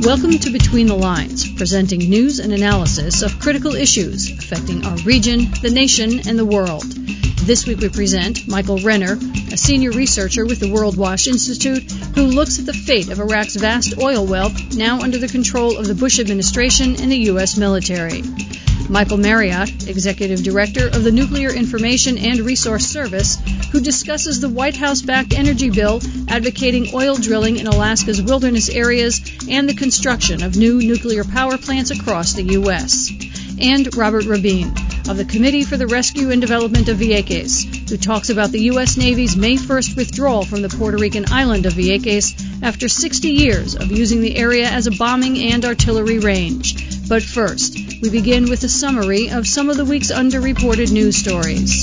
Welcome to Between the Lines, presenting news and analysis of critical issues affecting our region, the nation, and the world. This week we present Michael Renner, a senior researcher with the World Watch Institute, who looks at the fate of Iraq's vast oil wealth now under the control of the Bush administration and the U.S. military. Michael Marriott, Executive Director of the Nuclear Information and Resource Service, who discusses the White House-backed energy bill advocating oil drilling in Alaska's wilderness areas and the construction of new nuclear power plants across the U.S. And Robert Rabin, of the Committee for the Rescue and Development of Vieques, who talks about the U.S. Navy's May 1st withdrawal from the Puerto Rican island of Vieques after 60 years of using the area as a bombing and artillery range. But first, we begin with a summary of some of the week's underreported news stories.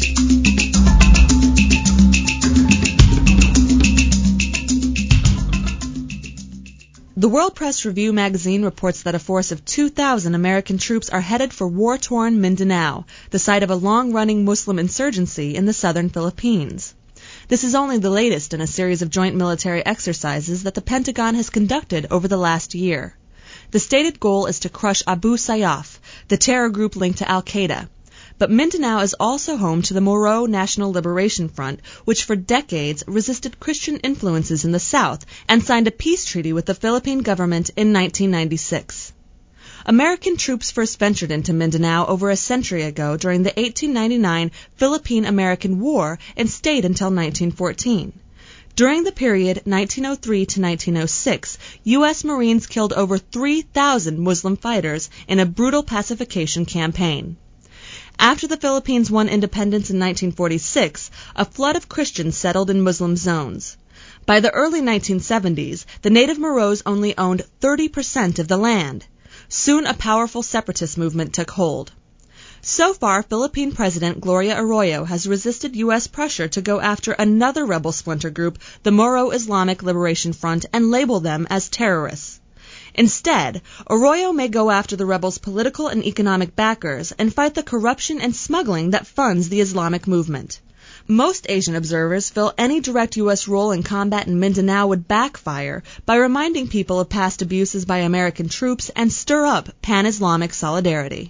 The World Press Review magazine reports that a force of 2,000 American troops are headed for war-torn Mindanao, the site of a long-running Muslim insurgency in the southern Philippines. This is only the latest in a series of joint military exercises that the Pentagon has conducted over the last year. The stated goal is to crush Abu Sayyaf, the terror group linked to al-Qaeda. But Mindanao is also home to the Moro National Liberation Front, which for decades resisted Christian influences in the south and signed a peace treaty with the Philippine government in 1996. American troops first ventured into Mindanao over a century ago during the 1899 Philippine-American War and stayed until 1914. During the period 1903 to 1906, U.S. Marines killed over 3,000 Muslim fighters in a brutal pacification campaign. After the Philippines won independence in 1946, a flood of Christians settled in Muslim zones. By the early 1970s, the native Moros only owned 30% of the land. Soon a powerful separatist movement took hold. So far, Philippine President Gloria Arroyo has resisted U.S. pressure to go after another rebel splinter group, the Moro Islamic Liberation Front, and label them as terrorists. Instead, Arroyo may go after the rebels' political and economic backers and fight the corruption and smuggling that funds the Islamic movement. Most Asian observers feel any direct U.S. role in combat in Mindanao would backfire by reminding people of past abuses by American troops and stir up pan-Islamic solidarity.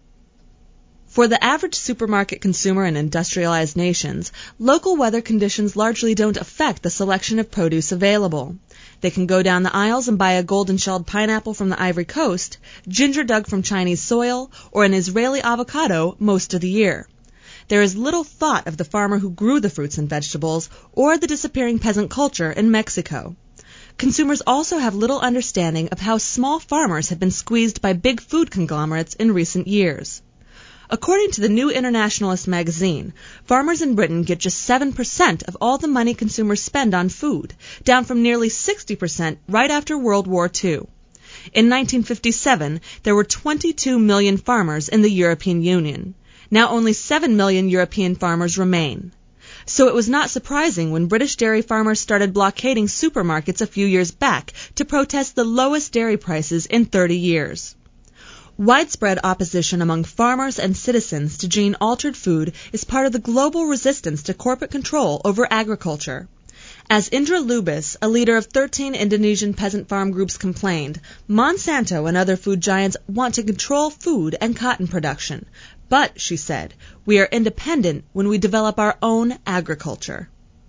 For the average supermarket consumer in industrialized nations, local weather conditions largely don't affect the selection of produce available. They can go down the aisles and buy a golden-shelled pineapple from the Ivory Coast, ginger dug from Chinese soil, or an Israeli avocado most of the year. There is little thought of the farmer who grew the fruits and vegetables or the disappearing peasant culture in Mexico. Consumers also have little understanding of how small farmers have been squeezed by big food conglomerates in recent years. According to the New Internationalist magazine, farmers in Britain get just 7% of all the money consumers spend on food, down from nearly 60% right after World War II. In 1957, there were 22 million farmers in the European Union. Now only 7 million European farmers remain. So it was not surprising when British dairy farmers started blockading supermarkets a few years back to protest the lowest dairy prices in 30 years. Widespread opposition among farmers and citizens to gene-altered food is part of the global resistance to corporate control over agriculture. As Indra Lubis, a leader of 13 Indonesian peasant farm groups, complained, Monsanto and other food giants want to control food and cotton production. But, she said, we are independent when we develop our own agriculture.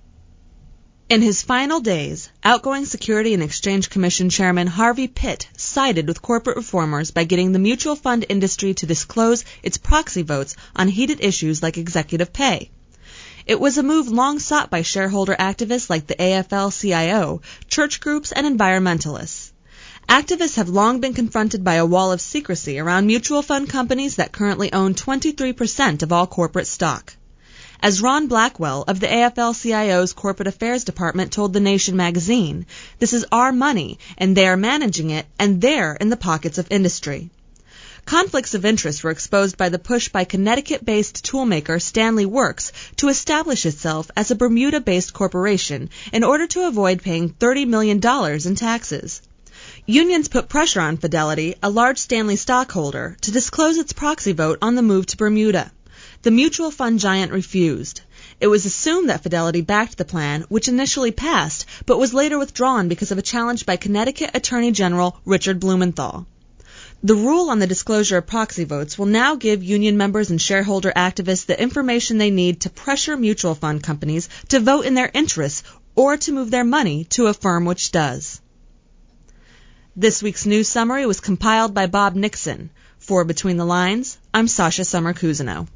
In his final days, outgoing Security and Exchange Commission Chairman Harvey Pitt sided with corporate reformers by getting the mutual fund industry to disclose its proxy votes on heated issues like executive pay. It was a move long sought by shareholder activists like the AFL-CIO, church groups, and environmentalists. Activists have long been confronted by a wall of secrecy around mutual fund companies that currently own 23% of all corporate stock. As Ron Blackwell of the AFL-CIO's Corporate Affairs Department told The Nation magazine, this is our money, and they are managing it, and they're in the pockets of industry. Conflicts of interest were exposed by the push by Connecticut-based toolmaker Stanley Works to establish itself as a Bermuda-based corporation in order to avoid paying $30 million in taxes. Unions put pressure on Fidelity, a large Stanley stockholder, to disclose its proxy vote on the move to Bermuda. The mutual fund giant refused. It was assumed that Fidelity backed the plan, which initially passed, but was later withdrawn because of a challenge by Connecticut Attorney General Richard Blumenthal. The rule on the disclosure of proxy votes will now give union members and shareholder activists the information they need to pressure mutual fund companies to vote in their interests or to move their money to a firm which does. This week's news summary was compiled by Bob Nixon. For Between the Lines, I'm Sasha Summer-Cousineau.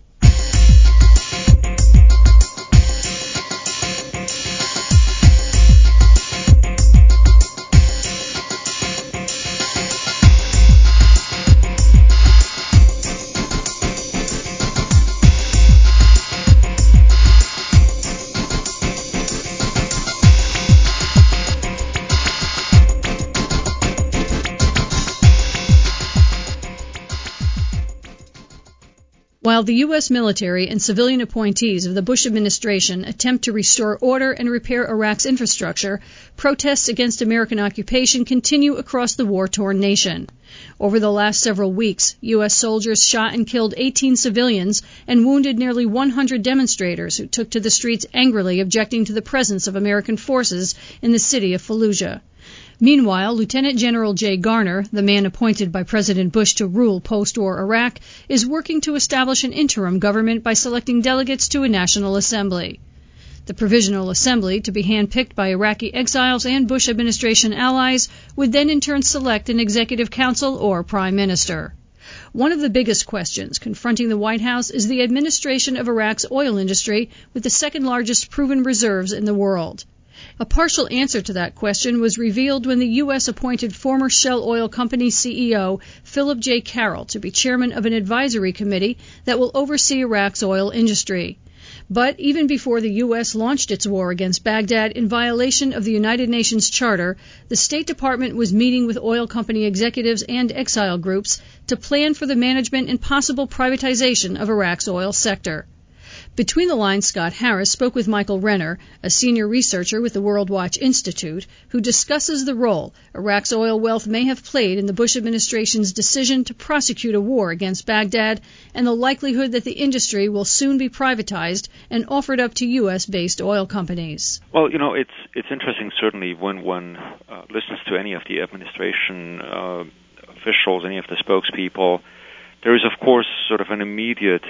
While the U.S. military and civilian appointees of the Bush administration attempt to restore order and repair Iraq's infrastructure, protests against American occupation continue across the war-torn nation. Over the last several weeks, U.S. soldiers shot and killed 18 civilians and wounded nearly 100 demonstrators who took to the streets angrily objecting to the presence of American forces in the city of Fallujah. Meanwhile, Lieutenant General Jay Garner, the man appointed by President Bush to rule post-war Iraq, is working to establish an interim government by selecting delegates to a national assembly. The Provisional Assembly, to be handpicked by Iraqi exiles and Bush administration allies, would then in turn select an executive council or prime minister. One of the biggest questions confronting the White House is the administration of Iraq's oil industry, with the second largest proven reserves in the world. A partial answer to that question was revealed when the U.S. appointed former Shell Oil Company CEO Philip J. Carroll to be chairman of an advisory committee that will oversee Iraq's oil industry. But even before the U.S. launched its war against Baghdad in violation of the United Nations Charter, the State Department was meeting with oil company executives and exile groups to plan for the management and possible privatization of Iraq's oil sector. Between the Lines, Scott Harris spoke with Michael Renner, a senior researcher with the World Watch Institute, who discusses the role Iraq's oil wealth may have played in the Bush administration's decision to prosecute a war against Baghdad and the likelihood that the industry will soon be privatized and offered up to U.S.-based oil companies. Well, it's interesting, certainly, when one listens to any of the administration officials, any of the spokespeople. There is, of course, sort of an immediate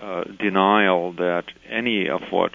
denial that any of what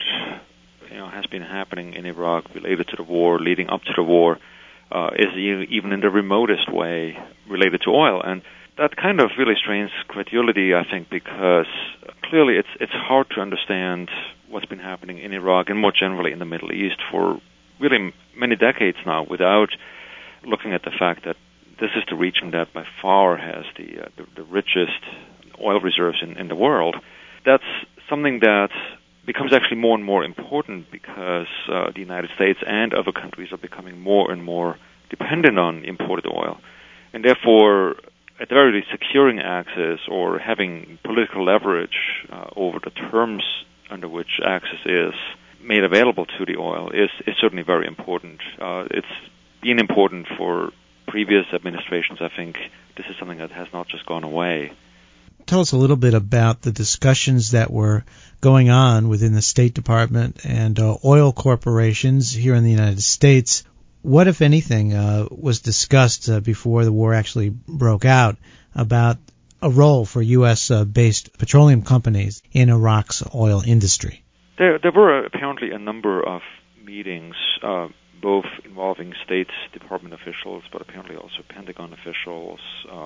has been happening in Iraq related to the war, leading up to the war, is even in the remotest way related to oil. And that kind of really strains credulity, I think, because clearly it's hard to understand what's been happening in Iraq and more generally in the Middle East for really many decades now without looking at the fact that this is the region that by far has the richest oil reserves in the world. That's something that becomes actually more and more important because the United States and other countries are becoming more and more dependent on imported oil. And therefore, at the very least, securing access or having political leverage over the terms under which access is made available to the oil is certainly very important. It's been important for previous administrations. I think this is something that has not just gone away. Tell us a little bit about the discussions that were going on within the State Department and oil corporations here in the United States. What, if anything, was discussed before the war actually broke out about a role for U.S.-based petroleum companies in Iraq's oil industry? There were apparently a number of meetings, both involving State Department officials, but apparently also Pentagon officials,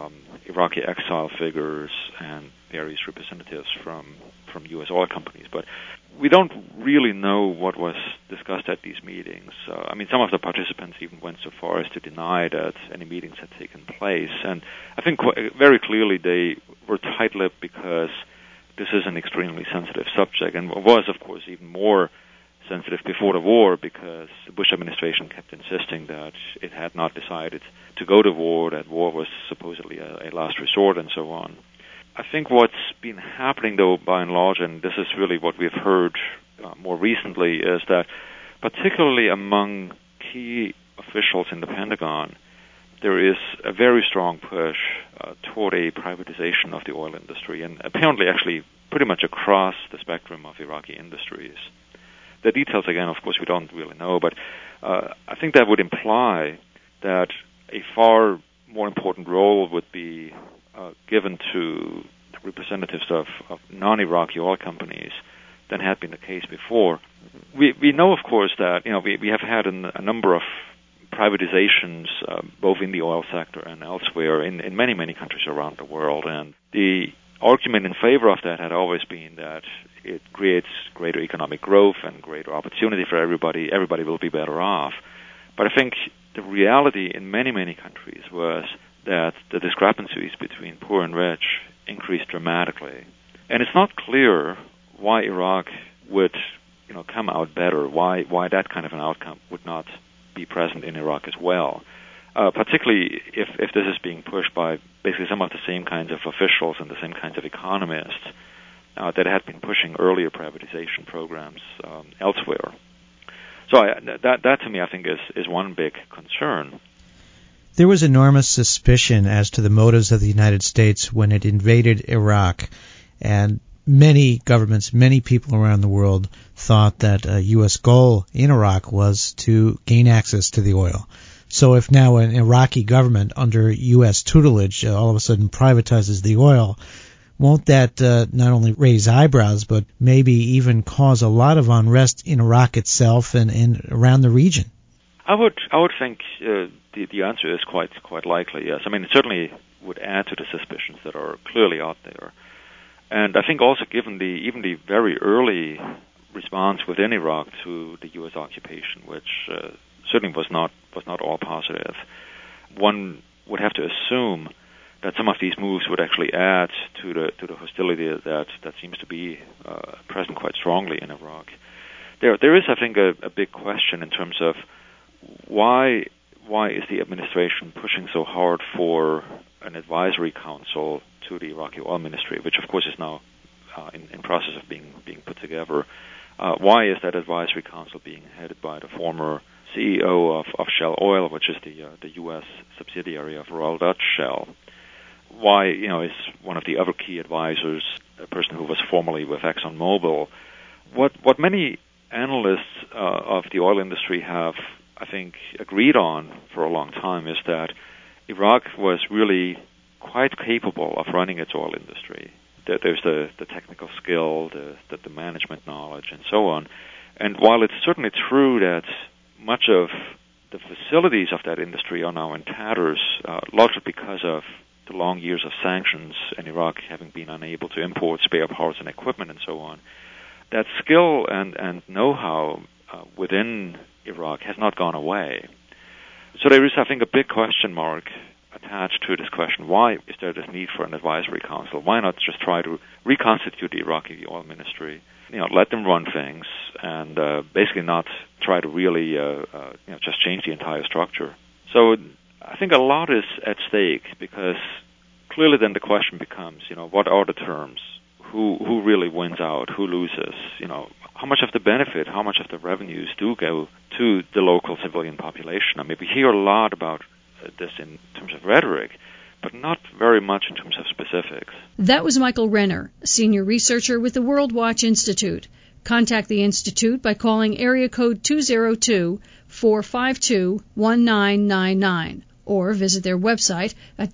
Iraqi exile figures, and various representatives from U.S. oil companies. But we don't really know what was discussed at these meetings. Some of the participants even went so far as to deny that any meetings had taken place. And I think very clearly they were tight-lipped because this is an extremely sensitive subject, and was, of course, even more sensitive before the war because the Bush administration kept insisting that it had not decided to go to war, that war was supposedly a last resort, and so on. I think what's been happening, though, by and large, and this is really what we've heard more recently, is that particularly among key officials in the Pentagon, there is a very strong push toward a privatization of the oil industry, and apparently actually pretty much across the spectrum of Iraqi industries. The details, again, of course, we don't really know, but I think that would imply that a far more important role would be given to representatives of non-Iraqi oil companies than had been the case before. We know, of course, that we have had a number of privatizations, both in the oil sector and elsewhere, in many, many countries around the world. And the argument in favor of that had always been that it creates greater economic growth and greater opportunity for everybody. Everybody will be better off. But I think the reality in many, many countries was that the discrepancies between poor and rich increased dramatically. And it's not clear why Iraq would come out better, why that kind of an outcome would not be present in Iraq as well, particularly if this is being pushed by basically some of the same kinds of officials and the same kinds of economists that had been pushing earlier privatization programs elsewhere. So that to me, I think, is one big concern. There was enormous suspicion as to the motives of the United States when it invaded Iraq, and many governments, many people around the world thought that a U.S. goal in Iraq was to gain access to the oil. So if now an Iraqi government under U.S. tutelage all of a sudden privatizes the oil, won't that not only raise eyebrows but maybe even cause a lot of unrest in Iraq itself and around the region? I would think the answer is quite likely, yes. I mean, it certainly would add to the suspicions that are clearly out there. And I think also given even the very early response within Iraq to the U.S. occupation, which certainly was not all positive, one would have to assume that some of these moves would actually add to the hostility that seems to be present quite strongly in Iraq. There is, I think, a big question in terms of why is the administration pushing so hard for an advisory council to the Iraqi oil ministry, which of course is now in process of being put together. Why is that advisory council being headed by the former CEO of Shell Oil, which is the U.S. subsidiary of Royal Dutch Shell? Why is one of the other key advisors a person who was formerly with ExxonMobil? What many analysts of the oil industry have, I think, agreed on for a long time is that Iraq was really quite capable of running its oil industry. There's the technical skill, the management knowledge, and so on. And while it's certainly true that much of the facilities of that industry are now in tatters, largely because of the long years of sanctions and Iraq having been unable to import spare parts and equipment and so on, that skill and know-how within Iraq has not gone away. So there is, I think, a big question mark attached to this question. Why is there this need for an advisory council? Why not just try to reconstitute the Iraqi oil ministry, let them run things, and basically not try to really just change the entire structure? So I think a lot is at stake, because clearly then the question becomes, what are the terms? Who really wins out? Who loses? How much of the benefit, how much of the revenues do go to the local civilian population? I mean, we hear a lot about this in terms of rhetoric, but not very much in terms of specifics. That was Michael Renner, a senior researcher with the World Watch Institute. Contact the Institute by calling area code 202-452-1999 or visit their website at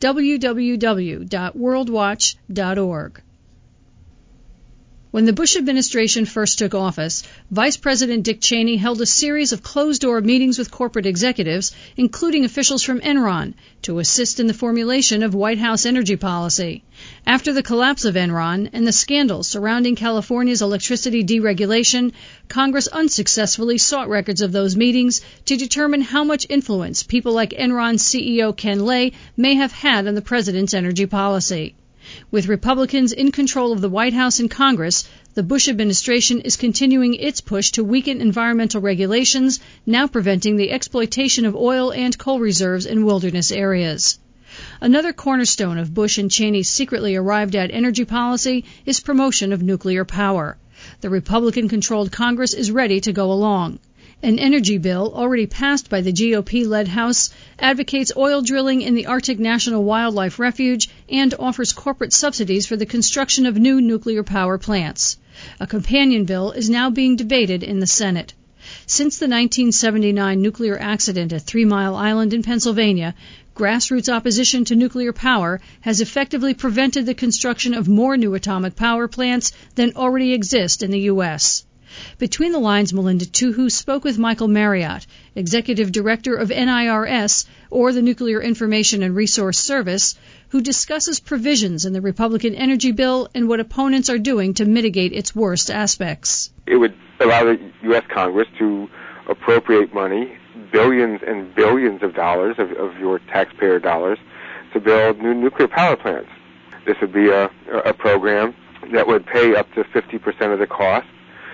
www.worldwatch.org. When the Bush administration first took office, Vice President Dick Cheney held a series of closed-door meetings with corporate executives, including officials from Enron, to assist in the formulation of White House energy policy. After the collapse of Enron and the scandals surrounding California's electricity deregulation, Congress unsuccessfully sought records of those meetings to determine how much influence people like Enron's CEO Ken Lay may have had on the president's energy policy. With Republicans in control of the White House and Congress, the Bush administration is continuing its push to weaken environmental regulations, now preventing the exploitation of oil and coal reserves in wilderness areas. Another cornerstone of Bush and Cheney's secretly arrived-at energy policy is promotion of nuclear power. The Republican-controlled Congress is ready to go along. An energy bill already passed by the GOP-led House advocates oil drilling in the Arctic National Wildlife Refuge and offers corporate subsidies for the construction of new nuclear power plants. A companion bill is now being debated in the Senate. Since the 1979 nuclear accident at 3 Mile Island in Pennsylvania, grassroots opposition to nuclear power has effectively prevented the construction of more new atomic power plants than already exist in the U.S. Between the lines, Melinda Tuhu spoke with Michael Marriott, Executive Director of NIRS, or the Nuclear Information and Resource Service, who discusses provisions in the Republican energy bill and what opponents are doing to mitigate its worst aspects. It would allow the U.S. Congress to appropriate money, billions and billions of dollars of your taxpayer dollars, to build new nuclear power plants. This would be a program that would pay up to 50% of the cost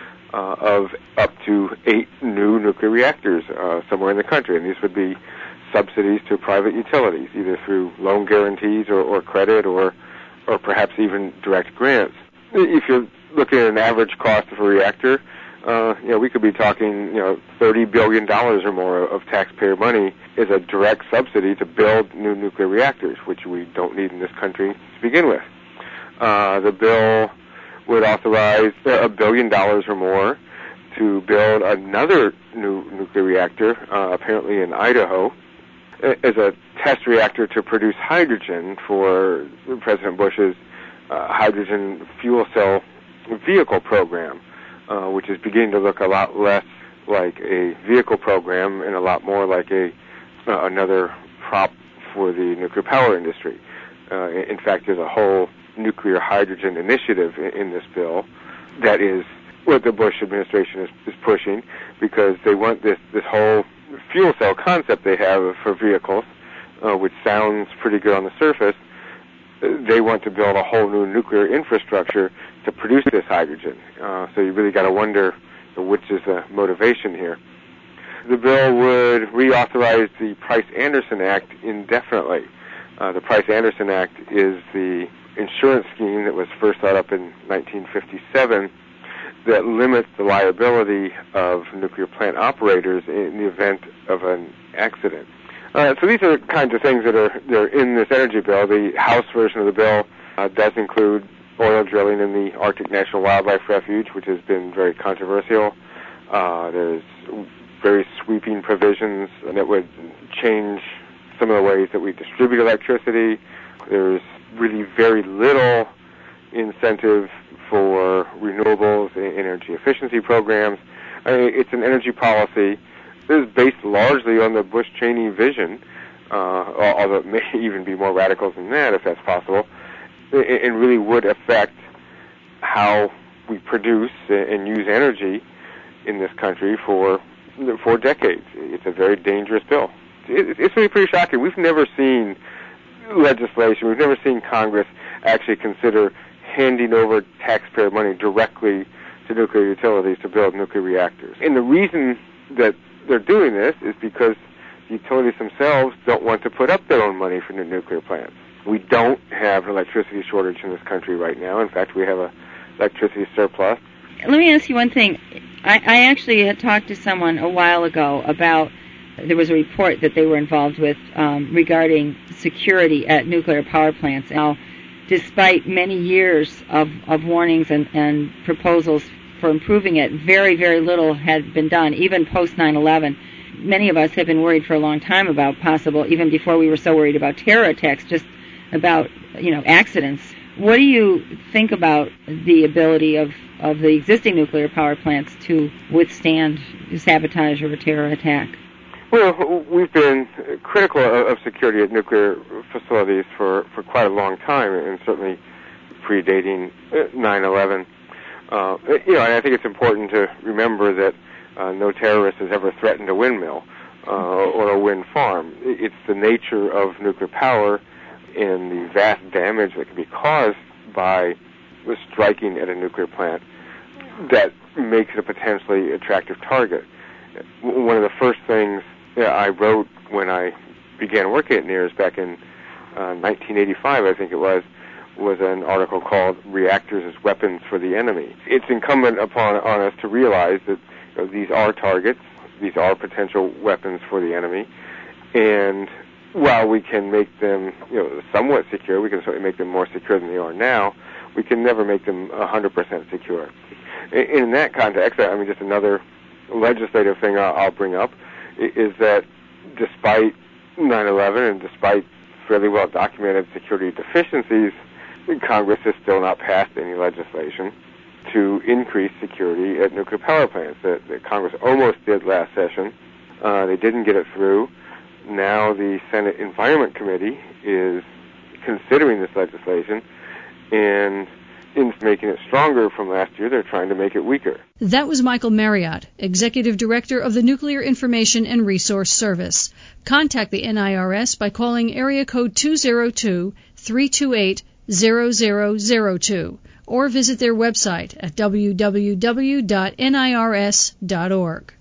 of up to 8 new nuclear reactors somewhere in the country. And these would be subsidies to private utilities, either through loan guarantees or credit or perhaps even direct grants. If you're looking at an average cost of a reactor, we could be talking, $30 billion or more of taxpayer money is a direct subsidy to build new nuclear reactors, which we don't need in this country to begin with. The bill would authorize $1 billion or more to build another new nuclear reactor, apparently in Idaho, as a test reactor to produce hydrogen for President Bush's hydrogen fuel cell vehicle program, which is beginning to look a lot less like a vehicle program and a lot more like another prop for the nuclear power industry. In fact, there's a whole nuclear hydrogen initiative in this bill that is what the Bush administration is pushing, because they want this whole fuel cell concept they have for vehicles, which sounds pretty good on the surface. They want to build a whole new nuclear infrastructure to produce this hydrogen. So you really got to wonder which is the motivation here. The bill would reauthorize the Price-Anderson Act indefinitely. The Price-Anderson Act is the insurance scheme that was first thought up in 1957 that limits the liability of nuclear plant operators in the event of an accident. So these are the kinds of things that are in this energy bill. The House version of the bill does include oil drilling in the Arctic National Wildlife Refuge, which has been very controversial. There's very sweeping provisions that would change some of the ways that we distribute electricity. There's really very little incentive for renewables and energy efficiency programs. It's an energy policy that is based largely on the Bush-Cheney vision, although it may even be more radical than that if that's possible. It really would affect how we produce and use energy in this country for decades. It's a very dangerous bill. It's really pretty shocking. We've never seen legislation, we've never seen Congress actually consider handing over taxpayer money directly to nuclear utilities to build nuclear reactors. And the reason that they're doing this is because the utilities themselves don't want to put up their own money for new nuclear plants. We don't have an electricity shortage in this country right now. In fact, we have an electricity surplus. Let me ask you one thing. I actually had talked to someone a while ago about, there was a report that they were involved with regarding security at nuclear power plants. Now, despite many years of warnings and proposals for improving it, very, very little had been done, even post 9/11. Many of us have been worried for a long time about possible, even before we were so worried about terror attacks, just about, accidents. What do you think about the ability of the existing nuclear power plants to withstand sabotage or a terror attack? Well, we've been critical of security at nuclear facilities for quite a long time, and certainly predating 9/11. And I think it's important to remember that no terrorist has ever threatened a windmill or a wind farm. It's the nature of nuclear power and the vast damage that can be caused by striking at a nuclear plant that makes it a potentially attractive target. One of the first things that I wrote when I began working at NIRS back in 1985, I think it was an article called "Reactors as Weapons for the Enemy." It's incumbent on us to realize that these are targets, these are potential weapons for the enemy, and while we can make them somewhat secure, we can certainly make them more secure than they are now, we can never make them 100% secure. In that context, I mean, just another legislative thing I'll bring up is that despite 9/11 and despite fairly well-documented security deficiencies, Congress has still not passed any legislation to increase security at nuclear power plants. That Congress almost did last session. They didn't get it through. Now the Senate Environment Committee is considering this legislation, and in making it stronger from last year, they're trying to make it weaker. That was Michael Marriott, Executive Director of the Nuclear Information and Resource Service. Contact the NIRS by calling area code 202-328-0002 or visit their website at www.nirs.org.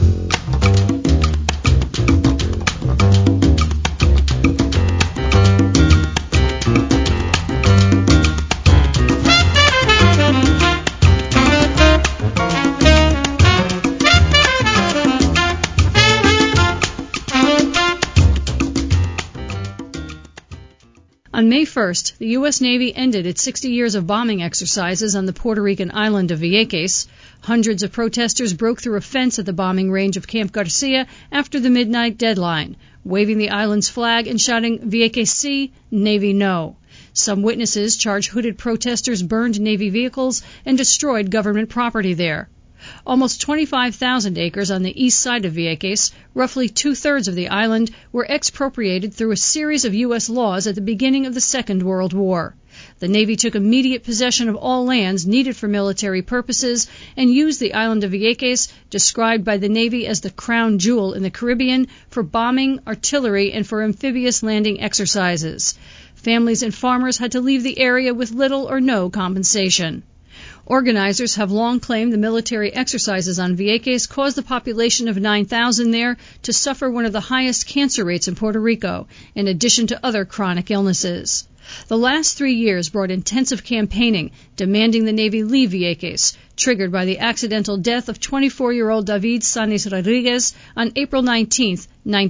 On May 1st, the U.S. Navy ended its 60 years of bombing exercises on the Puerto Rican island of Vieques. Hundreds of protesters broke through a fence at the bombing range of Camp Garcia after the midnight deadline, waving the island's flag and shouting, "Vieques sí, Navy no." Some witnesses charge hooded protesters burned Navy vehicles and destroyed government property there. Almost 25,000 acres on the east side of Vieques, roughly two-thirds of the island, were expropriated through a series of U.S. laws at the beginning of the Second World War. The Navy took immediate possession of all lands needed for military purposes and used the island of Vieques, described by the Navy as the crown jewel in the Caribbean, for bombing, artillery, and for amphibious landing exercises. Families and farmers had to leave the area with little or no compensation. Organizers have long claimed the military exercises on Vieques caused the population of 9,000 there to suffer one of the highest cancer rates in Puerto Rico, in addition to other chronic illnesses. The last 3 years brought intensive campaigning demanding the Navy leave Vieques, triggered by the accidental death of 24-year-old David Sanis Rodriguez on April 19,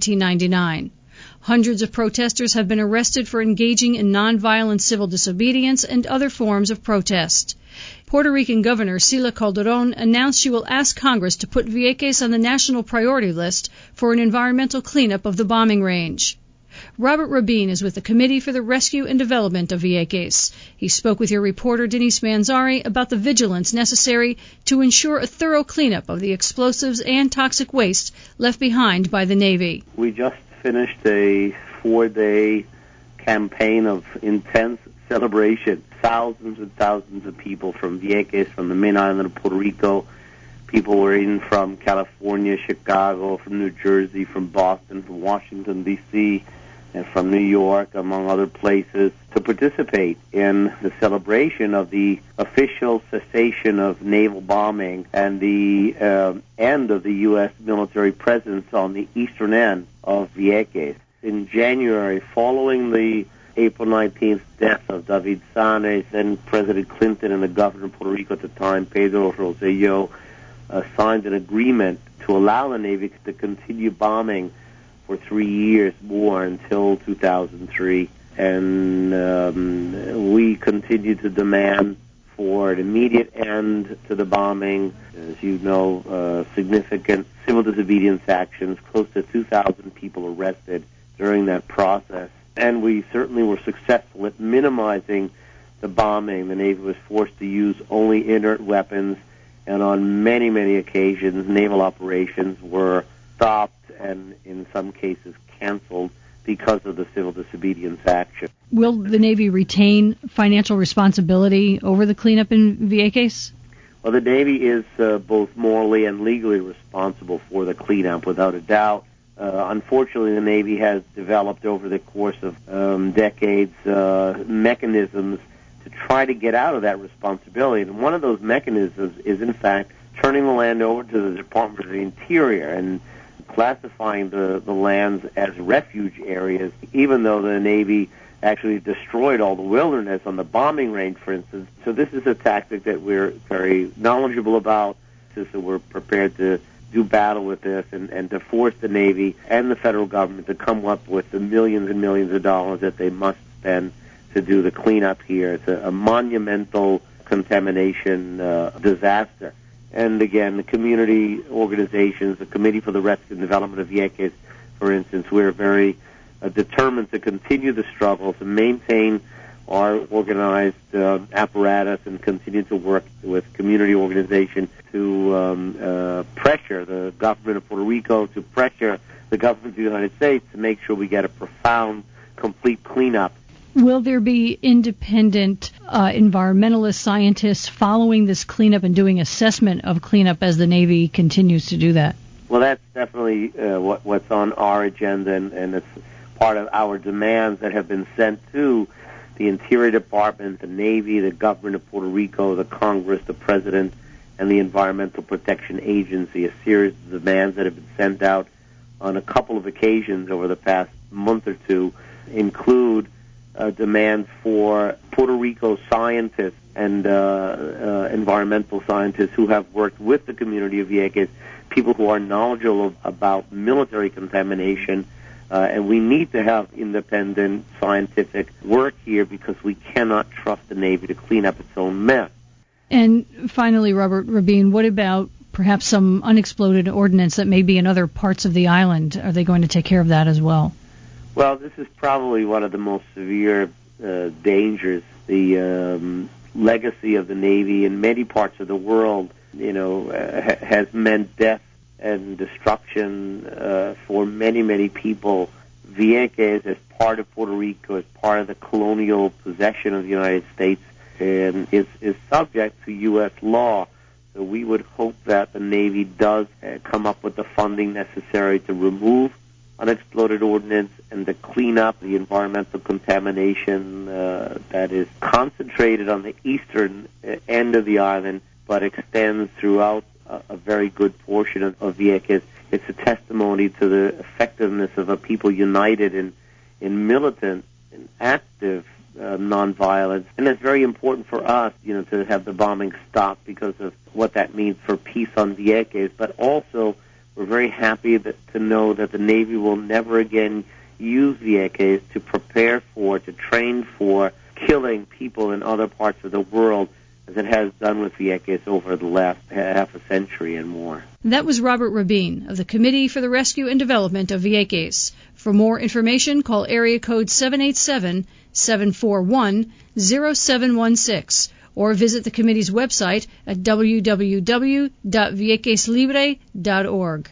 1999. Hundreds of protesters have been arrested for engaging in nonviolent civil disobedience and other forms of protest. Puerto Rican Governor Sila Calderon announced she will ask Congress to put Vieques on the national priority list for an environmental cleanup of the bombing range. Robert Rabin is with the Committee for the Rescue and Development of Vieques. He spoke with your reporter Denise Manzari about the vigilance necessary to ensure a thorough cleanup of the explosives and toxic waste left behind by the Navy. We just finished a 4-day campaign of intense celebration. Thousands and thousands of people from Vieques, from the main island of Puerto Rico. People were in from California, Chicago, from New Jersey, from Boston, from Washington, D.C., and from New York, among other places, to participate in the celebration of the official cessation of naval bombing and the end of the U.S. military presence on the eastern end of Vieques. In January, following the April 19th death of David Sanis, then President Clinton and the governor of Puerto Rico at the time, Pedro Rosselló, signed an agreement to allow the Navy to continue bombing for 3 years more until 2003. And we continue to demand for an immediate end to the bombing. As you know, significant civil disobedience actions, close to 2,000 people arrested during that process. And we certainly were successful at minimizing the bombing. The Navy was forced to use only inert weapons, and on many, many occasions, naval operations were stopped and, in some cases, canceled because of the civil disobedience action. Will the Navy retain financial responsibility over the cleanup in Vieques? Well, the Navy is both morally and legally responsible for the cleanup, without a doubt. Unfortunately, the Navy has developed over the course of decades mechanisms to try to get out of that responsibility. And one of those mechanisms is, in fact, turning the land over to the Department of the Interior and classifying the lands as refuge areas, even though the Navy actually destroyed all the wilderness on the bombing range, for instance. So this is a tactic that we're very knowledgeable about, so we're prepared to do battle with this and to force the Navy and the federal government to come up with the millions and millions of dollars that they must spend to do the cleanup here. It's a monumental contamination disaster. And again, the community organizations, the Committee for the Rescue and Development of Vieques, for instance, we're very determined to continue the struggle, to maintain our organized apparatus and continue to work with community organizations to pressure the government of Puerto Rico, to pressure the government of the United States to make sure we get a profound, complete cleanup. Will there be independent environmentalist scientists following this cleanup and doing assessment of cleanup as the Navy continues to do that? Well, that's definitely what's on our agenda, and it's part of our demands that have been sent to the Interior Department, the Navy, the government of Puerto Rico, the Congress, the President, and the Environmental Protection Agency. A series of demands that have been sent out on a couple of occasions over the past month or two include demands for Puerto Rico scientists and environmental scientists who have worked with the community of Vieques, people who are knowledgeable about military contamination, and we need to have independent scientific work here because we cannot trust the Navy to clean up its own mess. And finally, Robert Rabin, what about perhaps some unexploded ordnance that may be in other parts of the island? Are they going to take care of that as well? Well, this is probably one of the most severe dangers. The legacy of the Navy in many parts of the world, has meant death and destruction for many, many people. Vieques, as part of Puerto Rico, as part of the colonial possession of the United States, is subject to U.S. law. So we would hope that the Navy does come up with the funding necessary to remove unexploded ordnance and to clean up the environmental contamination that is concentrated on the eastern end of the island but extends throughout a very good portion of Vieques. It's a testimony to the effectiveness of a people united in militant and active nonviolence. And it's very important for us, to have the bombing stop because of what that means for peace on Vieques, but also we're very happy to know that the Navy will never again use Vieques to prepare for, to train for killing people in other parts of the world, as it has done with Vieques over the last half a century and more. That was Robert Rabin of the Committee for the Rescue and Development of Vieques. For more information, call area code 787-741-0716 or visit the committee's website at www.viequeslibre.org.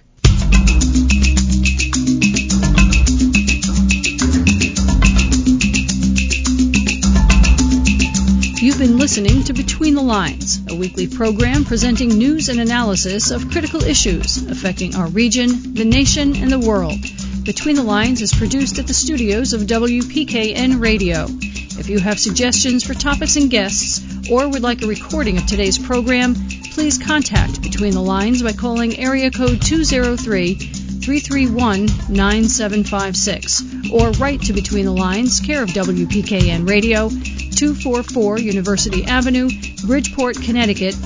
You've been listening to Between the Lines, a weekly program presenting news and analysis of critical issues affecting our region, the nation, and the world. Between the Lines is produced at the studios of WPKN Radio. If you have suggestions for topics and guests, or would like a recording of today's program, please contact Between the Lines by calling area code 203-331-9756, or write to Between the Lines, care of WPKN Radio, 244 University Avenue, Bridgeport, Connecticut,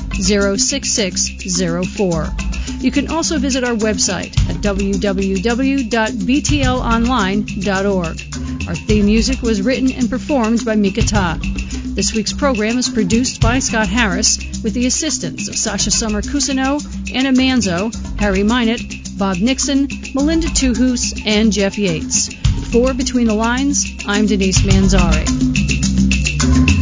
06604. You can also visit our website at www.btlonline.org. Our theme music was written and performed by Mika Ta. This week's program is produced by Scott Harris with the assistance of Sasha Summer-Cusino, Anna Manzo, Harry Minott, Bob Nixon, Melinda Tuhus, and Jeff Yates. For Between the Lines, I'm Denise Manzari.